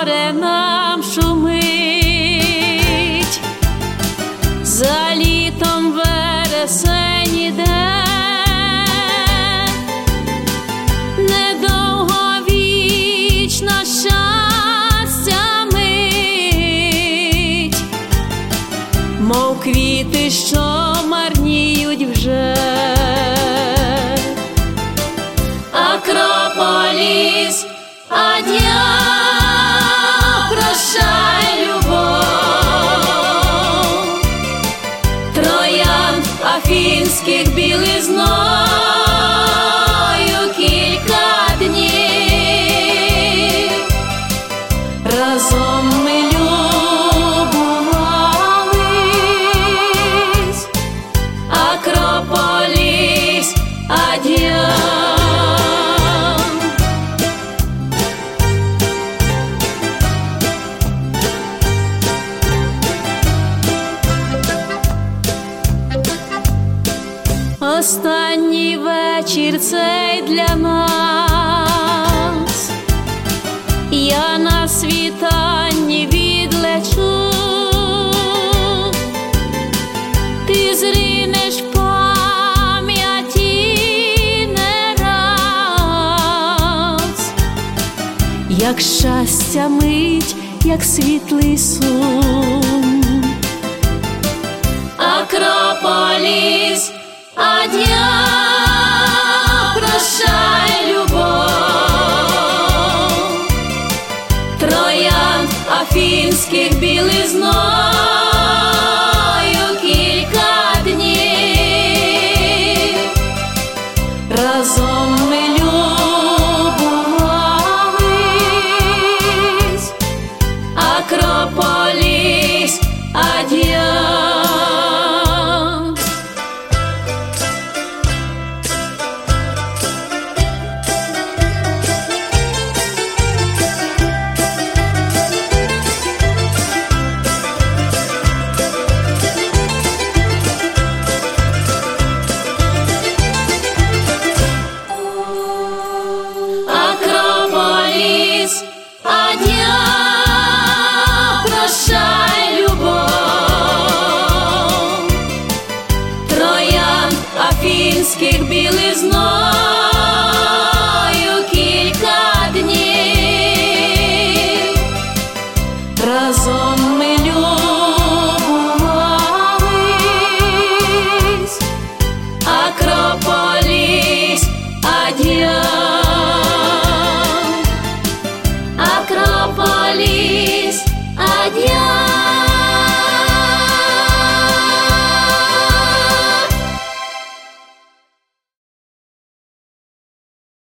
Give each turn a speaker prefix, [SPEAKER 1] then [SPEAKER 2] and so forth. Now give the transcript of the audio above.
[SPEAKER 1] море нам шумить, за літом вересень іде, недовго вічно щастя мить, мов квіти, що марніють вже. Акрополіс, ад'я, прощай, любов, троянд афінських білизною кілька днів. Разом ми любувались, Акрополіс, ад'я. Останній вечір цей для нас, я на світанні відлечу, ти зринеш в пам'яті не раз, як щастя мить, як світлий сум. Акрополіс, ад'я, прощай, любов, троянд афінських білизною кілька днів. Разом ми любувались, Акрополіс, ад'я. Акрополіс, ад'я, прощай, любов, троянд афінських білизною кілька днів. Разом